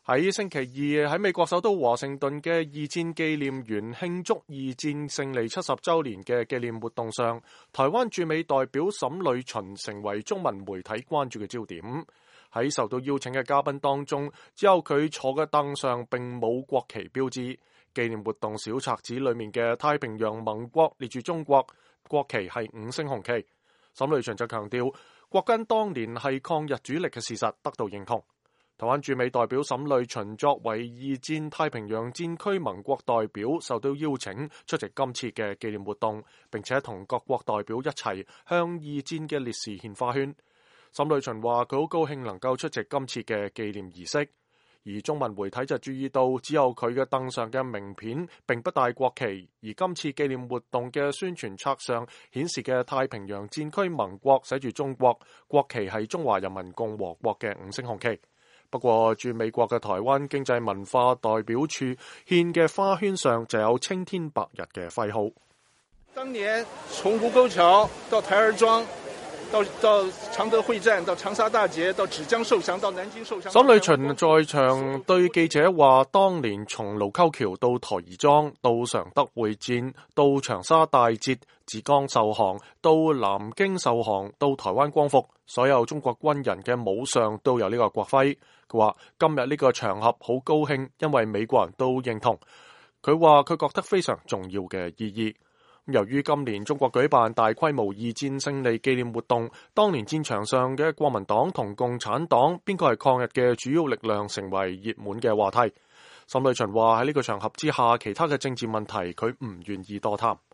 喺星期二喺美國首都華盛頓嘅二戰紀念園慶祝二戰勝利70週年嘅紀念活動上，台灣駐美代表沈呂巡成為中文媒體關注嘅焦點。喺受到邀請嘅嘉賓當中，只有佢坐嘅凳上並冇國旗標誌。紀念活動小冊子裏面嘅太平洋盟國列住中國，國旗係5星紅旗。沈呂巡就強調，國軍當年係抗日主力嘅事實得到認同。台灣駐美代表沈呂巡作為二戰太平洋戰區盟國代表，受到邀請出席今次嘅紀念活動，並且同各國代表一齊向二戰嘅烈士獻花圈。沈呂巡話佢好高興能夠出席今次嘅紀念儀式，而中文媒體就注意到只有佢嘅凳上嘅名片並不帶國旗，而今次紀念活動嘅宣傳冊上顯示嘅太平洋戰區盟國寫住中國，國旗係中華人民共和國嘅5星紅旗。不過駐美國嘅台灣經濟文化代表處獻嘅花圈上就有青天白日嘅徽號。 當年從盧溝橋到台兒莊，到常德會戰，到長沙大捷，到芷江受降，到南京受降。沈呂巡在場對記者話，當年從盧溝橋到台兒莊，到常德會戰，到長沙大捷，芷江受降，到南京受降，到台灣光復，所有中國軍人嘅帽上都有呢個國徽。佢話今日呢個場合好高興，因為美國人都認同。佢話佢覺得非常重要嘅意義。由於今年中國舉辦大規模二戰勝利紀念活動，當年戰場上嘅國民黨同共產黨邊個係抗日嘅主要力量，成為熱門嘅話題。沈呂巡話喺呢個場合之下，其他嘅政治問題佢唔願意多談。